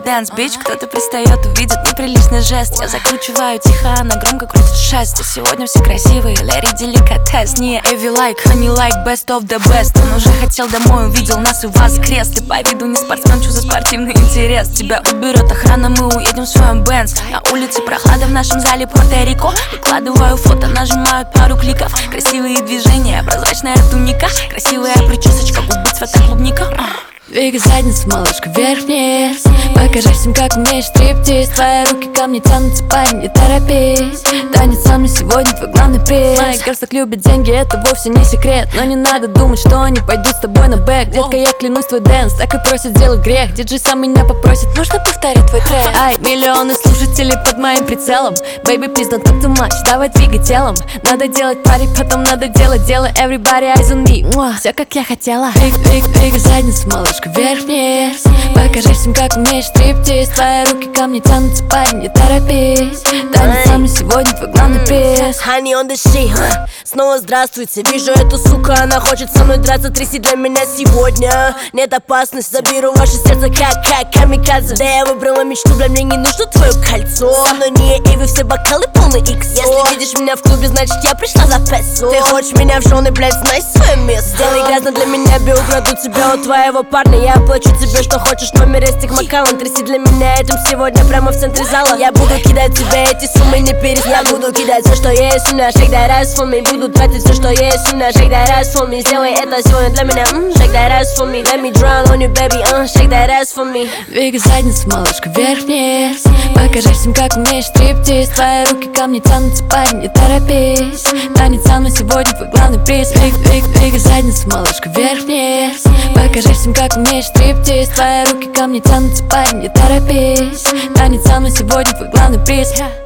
dance, bitch. Кто-то пристает, увидит неприличный жест. Я закручиваю тихо, она громко крутит шесть. Сегодня все красивые, Лэри деликатес. Не Эви лайк, honey like, best of the best. Он уже хотел домой, увидел нас и воскрес. Ты по виду не спортсмен, что за спортивный интерес? Тебя уберет охрана, мы уедем в своем Бенз. На улице прохлада, в нашем зале Пуэрто-Рико. Выкладываю фото, нажимают пару кликов. Красивые движения, прозрачная туника, красивая причесочка, губы цвета клубника. Двигай задницу, малышка, вверх-вниз. Покажи всем, как умеешь стриптиз. Твои руки ко мне тянутся, парень, не торопись. Танец со мной сегодня твой главный приз. Мои girls так любят деньги, это вовсе не секрет. Но не надо думать, что они пойдут с тобой на бэк. Детка, я клянусь, твой дэнс так и просит сделать грех. Диджей сам меня попросит, можно повторить твой трек? Ай, миллионы слушателей под моим прицелом. Baby, please don't talk too much, давай двигай телом. Надо делать пари, потом надо делать дело. Everybody eyes on me, все как я хотела. Двигай задницу, малышка, вверх-вниз. Покажи всем, как умеешь стриптиз. Твои руки ко мне тянутся, парень, не торопись. Танец со мной сегодня твой главный приз. Honey on the shit, снова здравствуйте. Вижу эту суку, она хочет со мной драться. Тряси для меня сегодня. Нет опасности, заберу ваше сердце как камикадзе. Да я выбрала мечту, бля, мне не нужно твое кольцо. Со мной не Эви, все бокалы полный икс. Если видишь меня в клубе, значит я пришла за песо. Ты хочешь меня в жены, блядь, знай свое место. Сделай грязно для меня, бе, украду тебя у твоего парня. Я оплачу тебе, что хочешь, номер Эстик Маккаллан. Тряси для меня этим сегодня прямо в центре зала. Я буду кидать тебе эти суммы, не перестану. Я буду кидать все, что есть у меня, shake that ass for me. Буду тратить все, что есть у меня, shake that ass for me. Сделай это сегодня для меня, shake that ass for me. Let me drown on you, baby, shake that ass for me. Двигай задницу, малышка, вверх-вниз. Покажи всем, как умеешь стриптиз. Твои руки ко мне тянутся, парень, не торопись. Танец со мной сегодня твой главный приз. Двигай задницу, малышка, вверх-вниз. Покажи всем, как умеешь стриптиз. Твои руки ко мне тянутся, парень, не торопись. Танец со мной сегодня твой главный приз.